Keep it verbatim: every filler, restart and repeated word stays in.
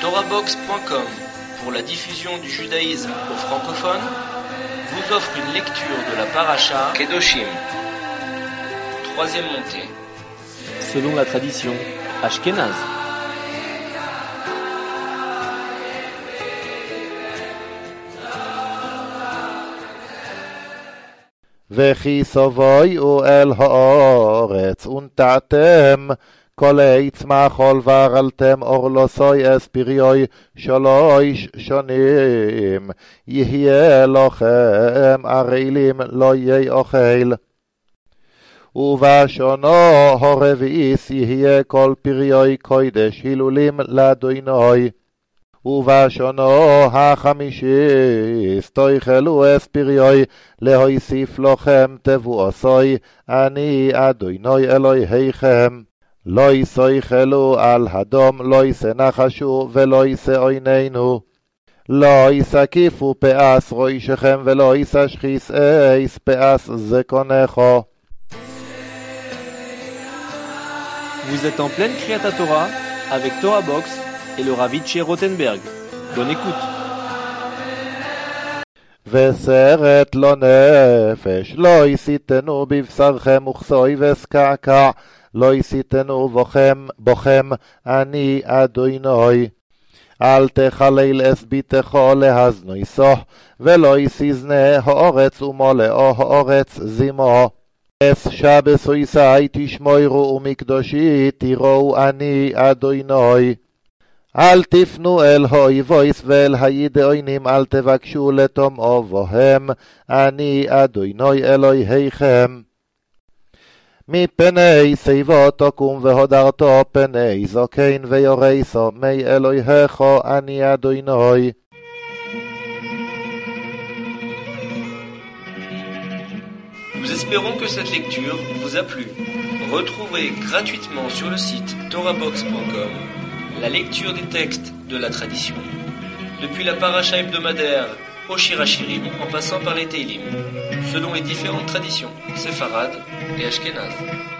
Torahbox point com, pour la diffusion du judaïsme aux francophones, vous offre une lecture de la paracha Kedoshim. Troisième montée. Selon la tradition ashkénaze. וכי סבויו אל האורץ ונטעתם כל עץ מחול ורלתם אורלוסוי אספיריוי שלוש שונים יהיה לכם ערלים לא יהיה אוכל ובשונו הרביעיס יהיה כל פריוי קודש הילולים לאדוני ובשונו החמישיס תאכלו אספיריוי להוסיף לכם תבואסוי אני אדוני אלוהיכם לא יסויכלו על הדום לא יסנחשו ולא יסעוננו לא יסקיפו פאס ראשכם ולא יסשחיס אייס פאס זקונכו. Vous êtes en pleine Kriyat Torah avec Torahbox et le Rav Itché Rothenberg. Bonne écoute. וסרט לא נפש, לא יסיתנו בבשרכם וכסוי וסקעקע, לא יסיתנו בוכם, בוכם, אני אדוני. אל תחלל אס ביתךו להזנוי סוח, ולא יסיזנה האורץ ומולאו האורץ זימו. אס שבס ויסאי תשמוירו ומקדושי תיראו אני אדוני. אל תפנו אל האויבויס ואל הידעונים אל תבקשו לטומאו בוהם אני אדוני אלוהיכם. מפני שיבו תקום והודרתו פני זקן ויורסו מי אלוהיך אני אדוני. Nous espérons que cette lecture vous a plu. Retrouvez gratuitement sur le site torahbox point com la lecture des textes de la tradition, depuis la paracha hebdomadaire au Shir Hashirim en passant par les Teilim, selon les différentes traditions séfarades et ashkénazes.